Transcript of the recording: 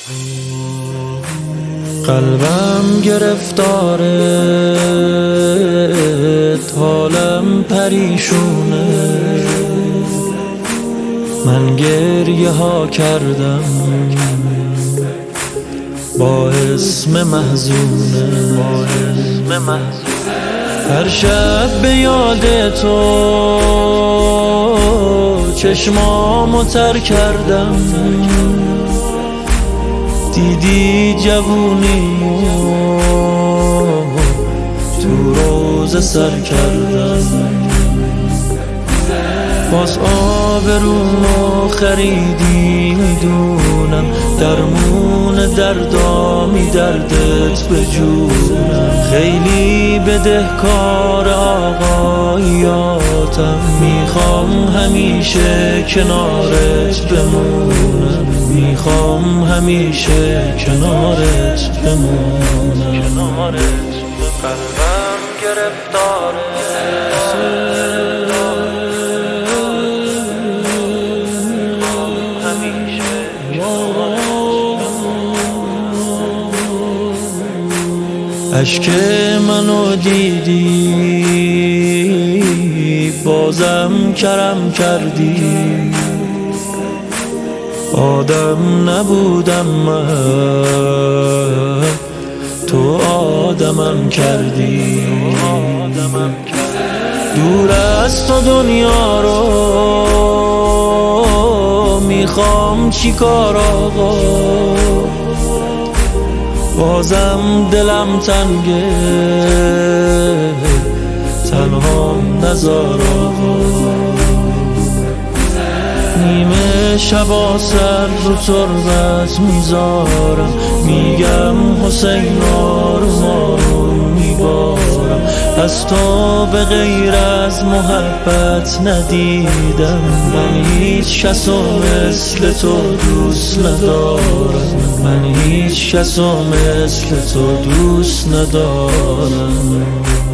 قلبم گرفتاره، حالم پریشونه، من گریه ها کردم با اسم محزونه. هر شب به یاد تو چشمامو تر کردم، دیدی جوونیمو تو روز سر کردم. باز آبرومو خریدی میدونم، درمون دردامی دردت به جونم. خیلی بدهکار آقایاتم، میخوام همیشه کنارت بمونم، میخوام همیشه کنارت بمونم. قلبم گرفتاره، اشک منو دیدی بازم کرم کردی، آدم نبودم من تو آدمم کردی. دور از تو دنیا رو میخوام چیکار آقا، بازم دلم تنگه تنهام نذار آقا. نیمه شبا سر رو تربت میذارم، میگم حسین آرمانو میبارم. از تو به غیر از محبت ندیدم، من هیچ کسو مثل تو دوست ندارم، من هیچ کسو مثل تو دوست ندارم.